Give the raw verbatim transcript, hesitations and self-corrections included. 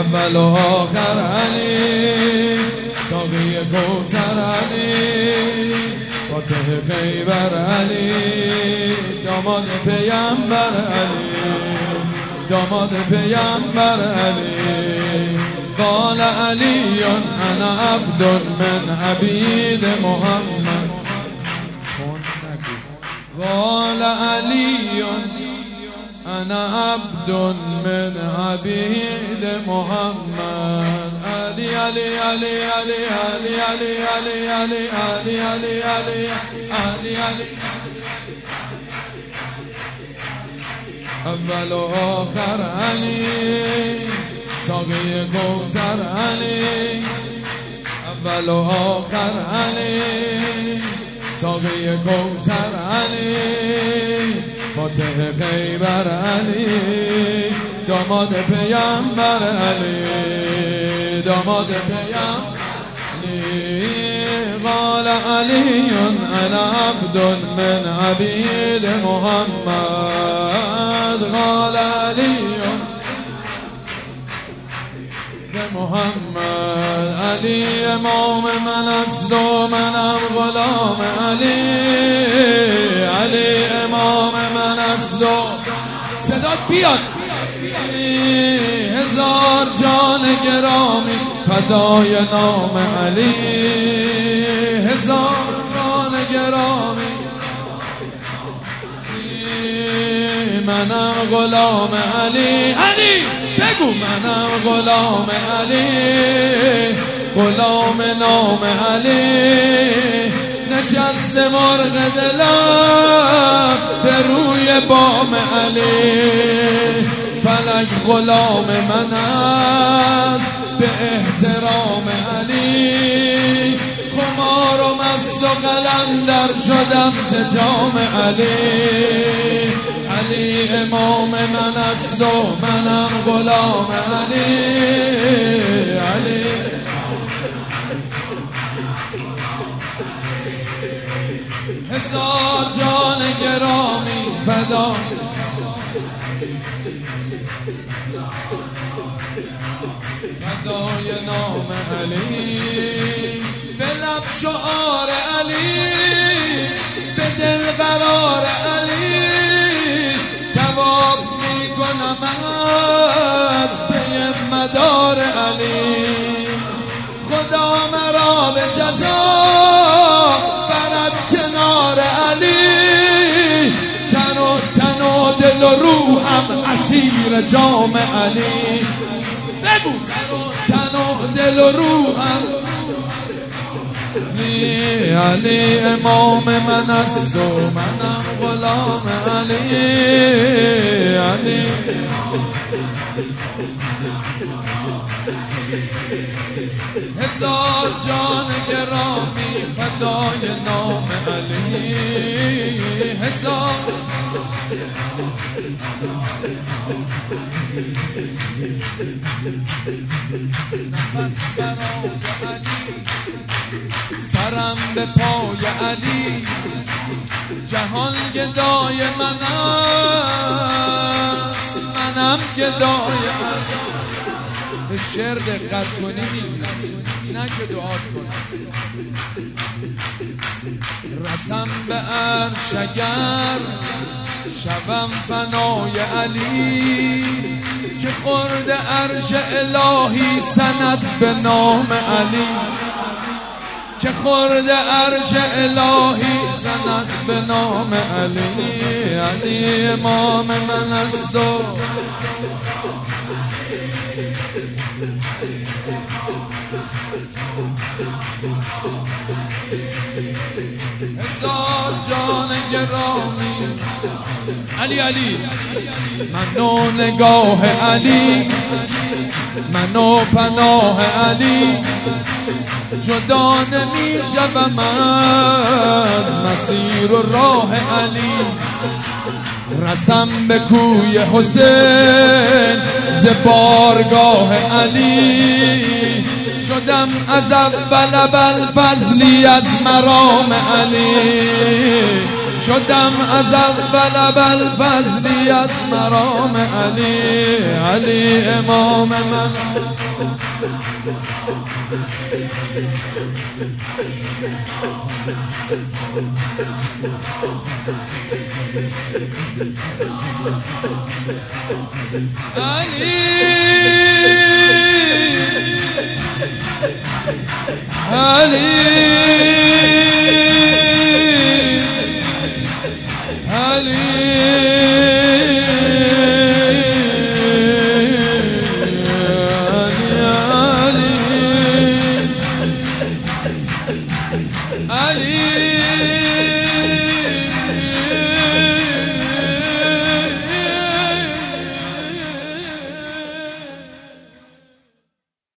اول و آخر علی، ساقی کوثر علی، فاتح خیبر علی، داماد پیامبر علی، داماد پیامبر علی. قال علی انا عبد من عبید محمد، قال علی انا عبد من عبید محمد. علی علی علی علی علی علی علی علی علی علی علی علی علی اول و آخر علی، ساقی کوثر علی، اول و آخر علی، ساقی کوثر علی، فاتح خیبر علی، داماد پیامبر علی، داماد پیامبر علی. قال علی انا عبد من عبید محمد، قال علی محمد. علی امام من است و منم غلام علی، علی امام من است و صدات بیاد. هزار جان گرامی فدای نام علی، هزار جان گرامی منم غلام علی. علی بگو منم غلام علی، غلام نام علی. نشست مرغ دلم به روی بام علی، فلک غلام من است به احترام علی. خمار و مست و قلندر شدم ز جام علی، علی امام من است و منم غلام علی، علی هزار جان گرامی فدا فدای نام علی. به لب شعار علی، به دل قرار علی، تواف می کنم از پی مدار علی. خدا مرا به جزا برد کنار علی، سر و تن و دل و روحم اسیر جام علی. بگو سر و تن و دل و روحم علی، علی امام من است و منم غلام علی، علی هزار جان گرامی فدای نام علی، هزار نفس برای علی، سرم به پای علی. جهان گدای من است، منم گدای علی. به شعر دقت کنی نه که دعا کنی. رسم به عرش اگر شبم فنای علی، که خورد عرش الهی سند به نام علی، که خورد عرش الهی سند به نام علی. علی امام من است و هزار جان گرامی علی، علی منو نگاه علی، منو پناه علی. جدا نمی شوم از مسیر و راه علی. رسم به کوی حسین ز بارگاه علی. شدم از اول بلفضلی از مرام علی، شدم از اول الفضلی از مرام علی. علی امام من علی علی